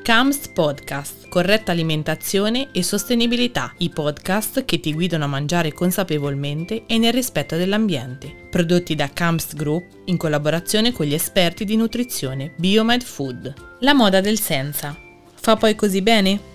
CAMS Podcast, corretta alimentazione e sostenibilità, i podcast che ti guidano a mangiare consapevolmente e nel rispetto dell'ambiente, prodotti da CAMS Group in collaborazione con gli esperti di nutrizione Biomed Food. La moda del senza. Fa poi così bene?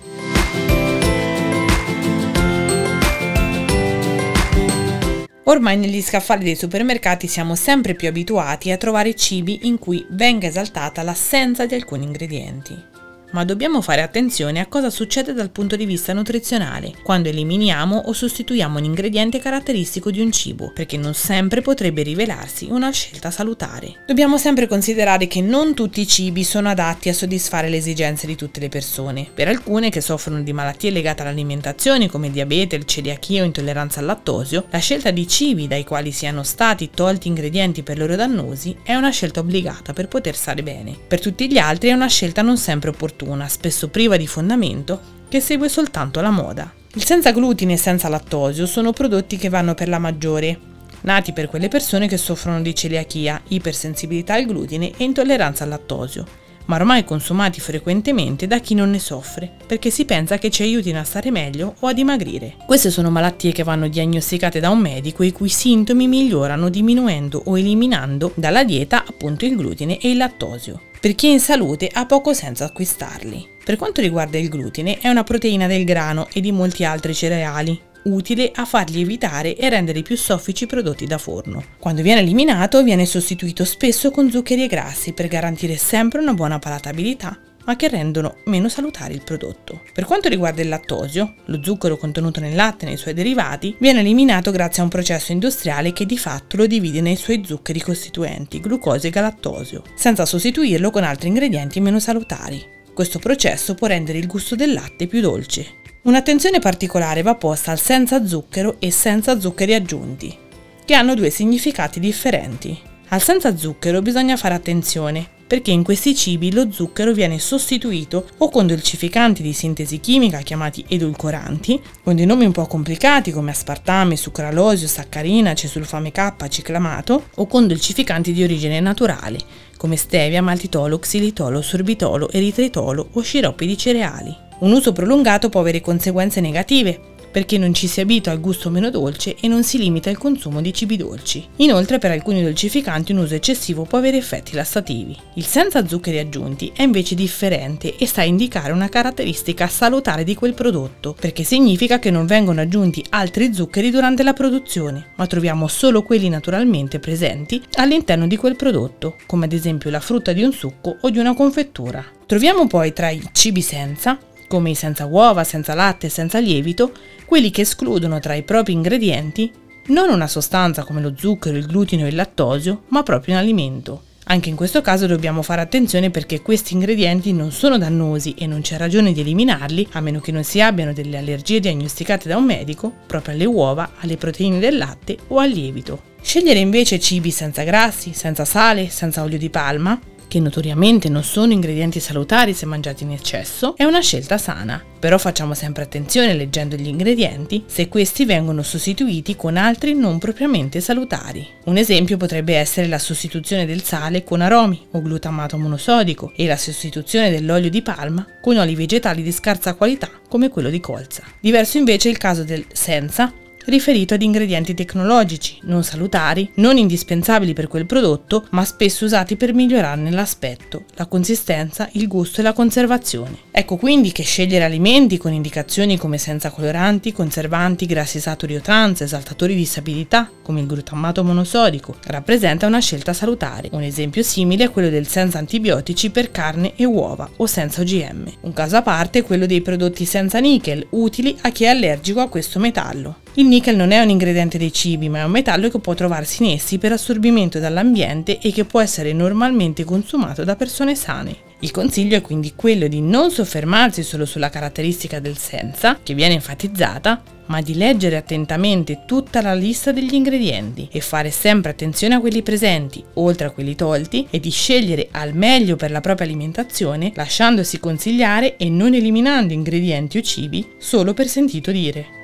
Ormai negli scaffali dei supermercati siamo sempre più abituati a trovare cibi in cui venga esaltata l'assenza di alcuni ingredienti. Ma dobbiamo fare attenzione a cosa succede dal punto di vista nutrizionale quando eliminiamo o sostituiamo un ingrediente caratteristico di un cibo, perché non sempre potrebbe rivelarsi una scelta salutare. Dobbiamo sempre considerare che non tutti i cibi sono adatti a soddisfare le esigenze di tutte le persone. Per alcune che soffrono di malattie legate all'alimentazione come diabete, celiachia o intolleranza al lattosio, la scelta di cibi dai quali siano stati tolti ingredienti per loro dannosi è una scelta obbligata per poter stare bene. Per tutti gli altri è una scelta non sempre opportuna, spesso priva di fondamento, che segue soltanto la moda. Il senza glutine e senza lattosio sono prodotti che vanno per la maggiore, nati per quelle persone che soffrono di celiachia, ipersensibilità al glutine e intolleranza al lattosio, ma ormai consumati frequentemente da chi non ne soffre, perché si pensa che ci aiutino a stare meglio o a dimagrire. Queste sono malattie che vanno diagnosticate da un medico i cui sintomi migliorano diminuendo o eliminando dalla dieta appunto il glutine e il lattosio. Per chi è in salute ha poco senso acquistarli. Per quanto riguarda il glutine, è una proteina del grano e di molti altri cereali, utile a far lievitare e rendere più soffici i prodotti da forno. Quando viene eliminato, viene sostituito spesso con zuccheri e grassi per garantire sempre una buona palatabilità, ma che rendono meno salutare il prodotto. Per quanto riguarda il lattosio, lo zucchero contenuto nel latte e nei suoi derivati, viene eliminato grazie a un processo industriale che di fatto lo divide nei suoi zuccheri costituenti, glucosio e galattosio, senza sostituirlo con altri ingredienti meno salutari. Questo processo può rendere il gusto del latte più dolce. Un'attenzione particolare va posta al senza zucchero e senza zuccheri aggiunti, che hanno due significati differenti. Al senza zucchero bisogna fare attenzione, perché in questi cibi lo zucchero viene sostituito o con dolcificanti di sintesi chimica chiamati edulcoranti, con dei nomi un po' complicati come aspartame, sucralosio, saccarina, cesulfame K, ciclamato, o con dolcificanti di origine naturale, come stevia, maltitolo, xilitolo, sorbitolo, eritritolo o sciroppi di cereali. Un uso prolungato può avere conseguenze negative, perché non ci si abitua al gusto meno dolce e non si limita il consumo di cibi dolci. Inoltre, per alcuni dolcificanti un uso eccessivo può avere effetti lassativi. Il senza zuccheri aggiunti è invece differente e sta a indicare una caratteristica salutare di quel prodotto, perché significa che non vengono aggiunti altri zuccheri durante la produzione, ma troviamo solo quelli naturalmente presenti all'interno di quel prodotto, come ad esempio la frutta di un succo o di una confettura. Troviamo poi tra i cibi senza, come i senza uova, senza latte e senza lievito, quelli che escludono tra i propri ingredienti non una sostanza come lo zucchero, il glutine o il lattosio, ma proprio un alimento. Anche in questo caso dobbiamo fare attenzione perché questi ingredienti non sono dannosi e non c'è ragione di eliminarli a meno che non si abbiano delle allergie diagnosticate da un medico proprio alle uova, alle proteine del latte o al lievito. Scegliere invece cibi senza grassi, senza sale, senza olio di palma, che notoriamente non sono ingredienti salutari se mangiati in eccesso, è una scelta sana. Però facciamo sempre attenzione leggendo gli ingredienti se questi vengono sostituiti con altri non propriamente salutari. Un esempio potrebbe essere la sostituzione del sale con aromi o glutamato monosodico e la sostituzione dell'olio di palma con oli vegetali di scarsa qualità come quello di colza. Diverso invece è il caso del senza, riferito ad ingredienti tecnologici, non salutari, non indispensabili per quel prodotto, ma spesso usati per migliorarne l'aspetto, la consistenza, il gusto e la conservazione. Ecco quindi che scegliere alimenti con indicazioni come senza coloranti, conservanti, grassi saturi o trans, esaltatori di sapidità, come il glutamato monosodico, rappresenta una scelta salutare. Un esempio simile è quello del senza antibiotici per carne e uova o senza OGM. Un caso a parte è quello dei prodotti senza nickel, utili a chi è allergico a questo metallo. Il nickel non è un ingrediente dei cibi, ma è un metallo che può trovarsi in essi per assorbimento dall'ambiente e che può essere normalmente consumato da persone sane. Il consiglio è quindi quello di non soffermarsi solo sulla caratteristica del senza, che viene enfatizzata, ma di leggere attentamente tutta la lista degli ingredienti e fare sempre attenzione a quelli presenti, oltre a quelli tolti, e di scegliere al meglio per la propria alimentazione, lasciandosi consigliare e non eliminando ingredienti o cibi solo per sentito dire.